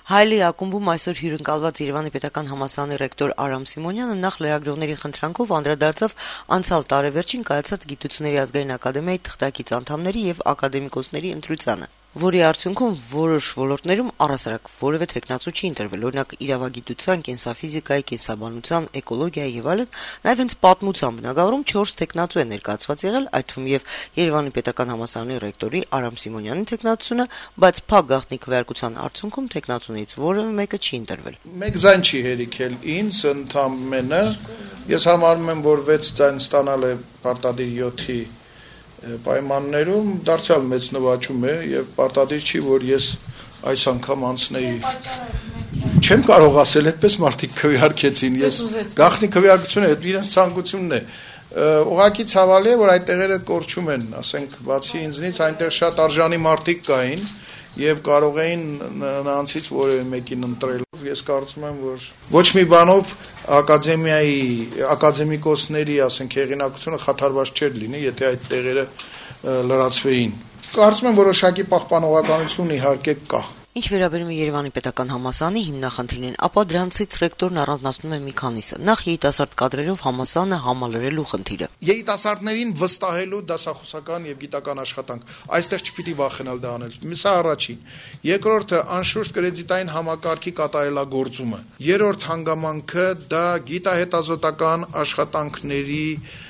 Հայլի ակումբում այսօր հյուրընկալված Երևանի պետական համալսարանի ռեկտոր Արամ Սիմոնյանը նախ լրագրողների խնդրանքով անդրադարձավ անցյալ տարեվերջին կայացած Գիտությունների ազգային ակադեմիայի թղթակից անդամների եւ ակադեմիկոսների ընտրությանը, որի արդյունքում որոշ ոլորտներում առհասարակ որևէ թեկնածու չի ընտրվել, օրինակ իրավագիտության, կենսաֆիզիկայի, կենսաբանության, էկոլոգիայի եւ այլն, նաեւ հենց պատմության բնագավառում 4 թեկնածու է ներկայացված եղել, այդ թվում եւ Երևանի պետական համալսարանի ռեկտորի Արամ Սիմոնյանի թեկնածությունը, բայց փակ գաղտնի քվեարկության արդյունքում թեկնածուներից որևէ մեկը չի ընտրվել։ Մեկ ձայն չի հերիքել ինձ ընդամենը, ես համարում եմ, որ 6 ձայն ստանալ է պարտադիր 7-ի պայմաններում դարձյալ մեծ նվաճում է եւ պարտադիր չի, որ ես այս անգամ անցնեի։ Չեմ կարող ասել, այդպես մարդիկ քվեարկեցին, ես գաղտնի քվեարկությունը այդ իրենց ցանկությունն է։ Ուղղակի ցավալի է, որ այդ տեղերը կորչում են, ասենք, բացի ինձնից այնտեղ շատ արժանի մարդիկ կային եւ կարող էին նրանցից որևէ մեկին ընտրել։ Ես կարծում եմ, որ ոչ մի բանով ակադեմիայի ակադեմիկոսների, ասենք, հեղինակությունը խաթարված չէր լինի, եթե այդ տեղերը լրացվեին։ Կարծում եմ, որոշակի պահպանողականություն իհարկե կա։ Ինչ վերաբերում է Երևանի պետական համալսարանի հիմնախնդիրներին, ապա դրանցից ռեկտորն առանձնացնում է մի քանիսը։ Նախ երիտասարդ կադրերով համալսարանը համալրելու խնդիրը։ Երիտասարդներին վստահելու դասախոսական եւ գիտական աշխատանք։ Այստեղ չպիտի վախենալ դա անել։ Սա առաջին։ Երկրորդը անշուշտ կրեդիտային համակարգի կատարելագործումը։ Երրորդ հանգամանքը դա գիտահետազոտական աշխատանքների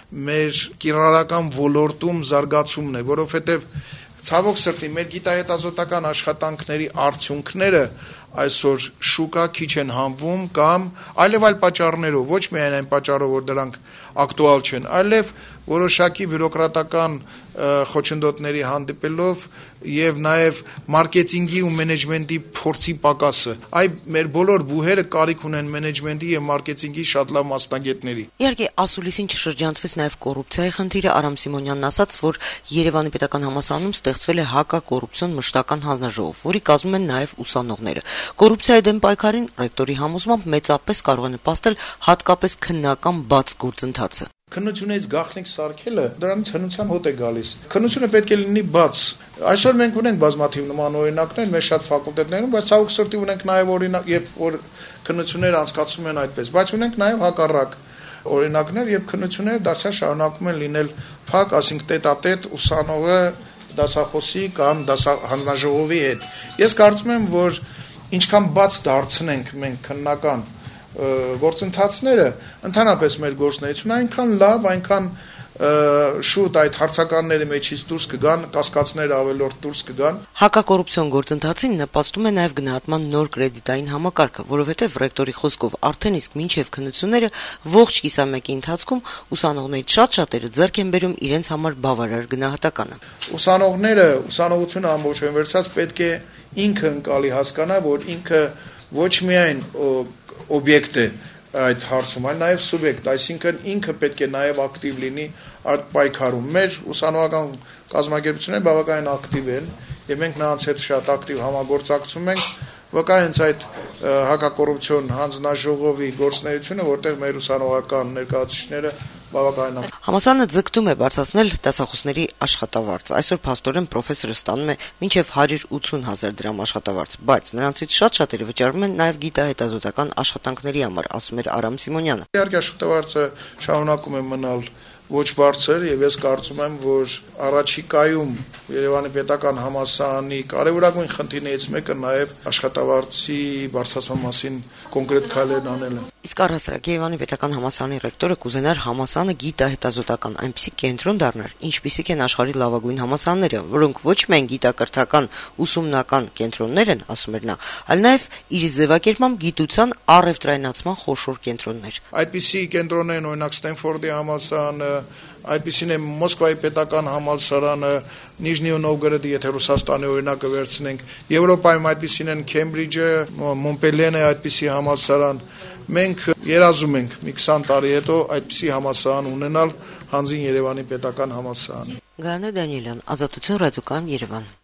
մեր կիրառական ոլորտում զարգացումն է, որովհետեւ ցավոք սրտի մեր գիտահետազոտական աշխատանքների արդյունքները այսօր շուկա քիչ են հանվում կամ այլև այլ պատճառներով, ոչ միայն այն պատճառով, որ դրանք ակտուալ չեն, այլև որոշակի բյուրոկրատական խոչընդոտների հանդիպելով եւ նաեւ մարքեթինգի ու մենեջմենտի փորձի պակասը։ Այ մեր բոլոր բուհերը կարիք ունեն մենեջմենտի եւ մարքեթինգի շատ լավ մասնագետների։ Իհարկե, ասուլիսին չշրջանցվեց նաեւ կոռուպցիայի խնդիրը։ Արամ Սիմոնյանն ասաց, որ Երևանի պետական համալսարանում ստեղծվել է հակակոռուպցիոն մշտական հանձնաժողով, որի կազմում են նաեւ ուսանողները։ Կոռուպցիայի դեմ պայքարին ռեկտորի համոզմամբ մեծապես կարող է նպաստել հատկապես քննական բաց գործընթացը։ Քննությունից գաղտնիք սարքելը դրանից հնության հոտ է գալիս։ Քննությունը պետք է լինի բաց։ Այսօր մենք ունենք բազմաթիվ նման օրինակներ մեր շատ ֆակուլտետներում, բայց ցավոք սրտի ունենք նաև օրինակ, երբ որ քննությունները անցկացվում են այդպես, բայց ունենք նաև հակառակ օրինակներ, երբ քննությունները դարձյալ շարունակում են լինել փակ, ասենք տետատետ ուսանողը դասախոսի կամ հանձնաժողովի հետ։ Ես կարծում եմ, որ ինչքան բաց դարձնենք մենք քննական գործընթացները, ընդհանրապես մեր գործունեությունը այնքան լավ, այնքան շուտ այդ հարցականների մեջից դուրս կգան, կասկածները ավելորդ դուրս կգան։ Հակակոռուպցիոն գործընթացին նպաստում է նաև գնահատման նոր կրեդիտային համակարգը, որովհետև ռեկտորի խոսքով արդեն իսկ մինչև քննությունները ողջ կիսամյակի ընթացքում ուսանողներից շատերը ձեռք են բերում իրենց համար բավարար գնահատականը։ Ուսանողությունը ամբողջովին վերցած պետք է ինքը ընկալի հասկանա, որ ինքը ոչ միայն օբյեկտ է այդ հարցում, այլ նաև սուբյեկտ, այսինքն ինքը պետք է նաև ակտիվ լինի այդ պայքարում։ Մեր ուսանողական կազմակերպությունները բավականին ակտիվ են եւ մենք նրանց հետ շատ ակտիվ համագործակցում ենք, վկա հենց այդ հակակոռուպցիոն հանձնաժողովի գործունեությունը, որտեղ մեր ուսանողական ներկայացուցիչները բավականին Համալսարանը ձգտում է բարձրացնել դասախոսների աշխատավարձը։ Այսօր փաստորեն պրոֆեսորը ստանում է մինչև 180,000 դրամ աշխատավարձ, բայց նրանցից շատերը վճարվում են նաև գիտահետազոտական աշխատանքների համար, ասում էր Արամ Սիմոնյանը։ Իհարկե աշխատավարձը շարունակում է մնալ ոչ բարձր եւ ես կարծում եմ, որ առաջիկայում Երևանի պետական համալսարանի կարևորագույն խնդիրներից մեկը նաեւ աշխատավարձի բարձրացման մասին կոնկրետ քայլեր անելն է։ Իսկ առհասարակ Երևանի պետական համալսարանի ռեկտորը կուզենար համալսարանը գիտահետազոտական այնպիսի կենտրոն դառնար, ինչպիսիք են աշխարհի լավագույն համալսարանները, որոնք ոչ միայն գիտակրթական ուսումնական կենտրոններ են, ասում էր նա, այլ նաեւ իր ձևակերպմամբ գիտության առևտրայնացման խոշոր կենտրոններ։ Այդպիսի կենտրոններ են օրինակ Ստենֆորդի համալսարանը, այդպիսին է Մոսկվայի պետական համալսարանը, Նիժնի Նովգորոդի, եթե Ռուսաստանի օրինակը վերցնենք, Եվրոպայում այդպիսին են Քեմբրիջը, Մոնպելիեն է այդպիսի համալսարան։ Մենք երազում ենք մի 20 տարի հետո այդպիսի համալսարան ունենալ հանձին Երևանի պետական համալսարանի։ Գայանե Դանիելյան, Ազատություն ռադիոկայան, Երևան։